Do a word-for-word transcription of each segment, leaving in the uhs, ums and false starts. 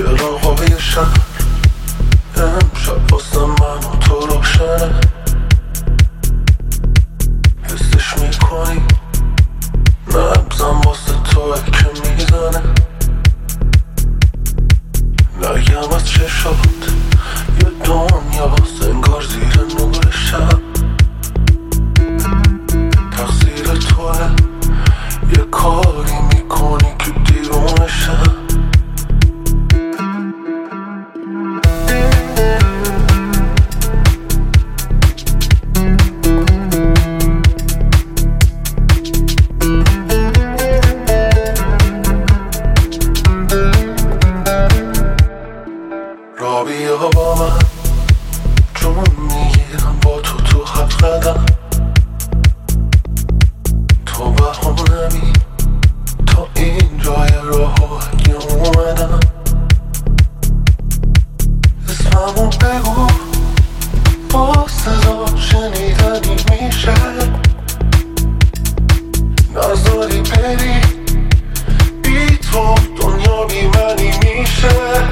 چراغ‌های شهر امشب واسه من و تو روشنه، حسش میکنی نبزم واسه توه که میزنه. نگم از چشات یه دنیا انگار زیر نور شب، تقصیر توه یه کاری میکنی که دیوونه شب. را بیا با من جون میگیرم با تو تو هفت قدم، تو بهانمی تا اینجای راه اگه اومدم. اسممو بگو با صدا شنیدنی میشه، نذاری بری بی تو دنیا بی منی میشه.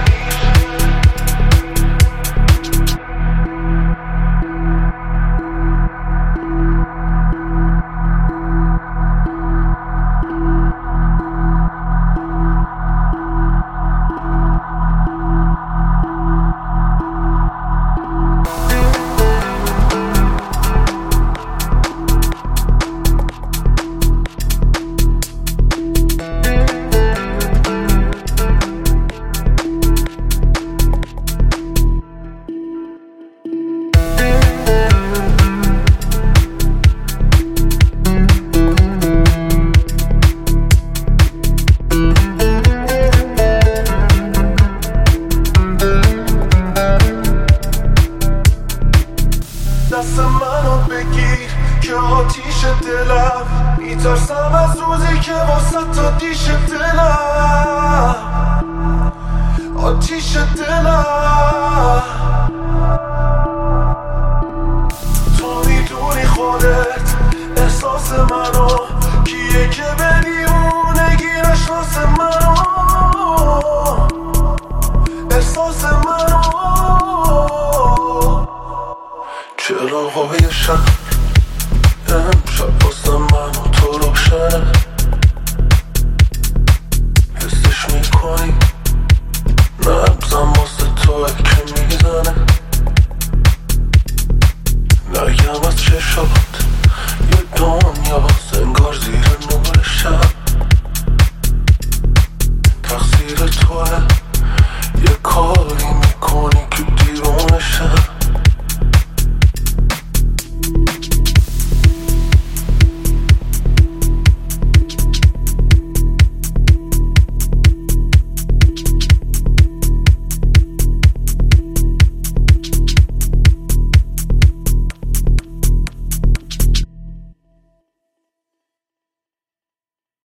دست منو بگیر که آتیش دلم، میترسم از روزی که واسه تو دیش دلم، آتیش دلم. تو میدونی خودت احساس منو، کیه که به دیوونگی نشناس منو، احساس منو. چراغ‌های شهر